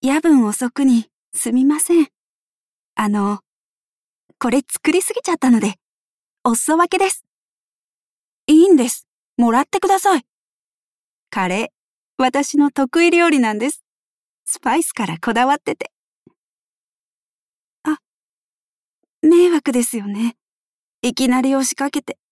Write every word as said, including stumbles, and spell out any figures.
夜分遅くにすみません。あの、これ作りすぎちゃったので、お裾分けです。いいんです。もらってください。カレー、私の得意料理なんです。スパイスからこだわってて。あ、迷惑ですよね。いきなり押しかけて。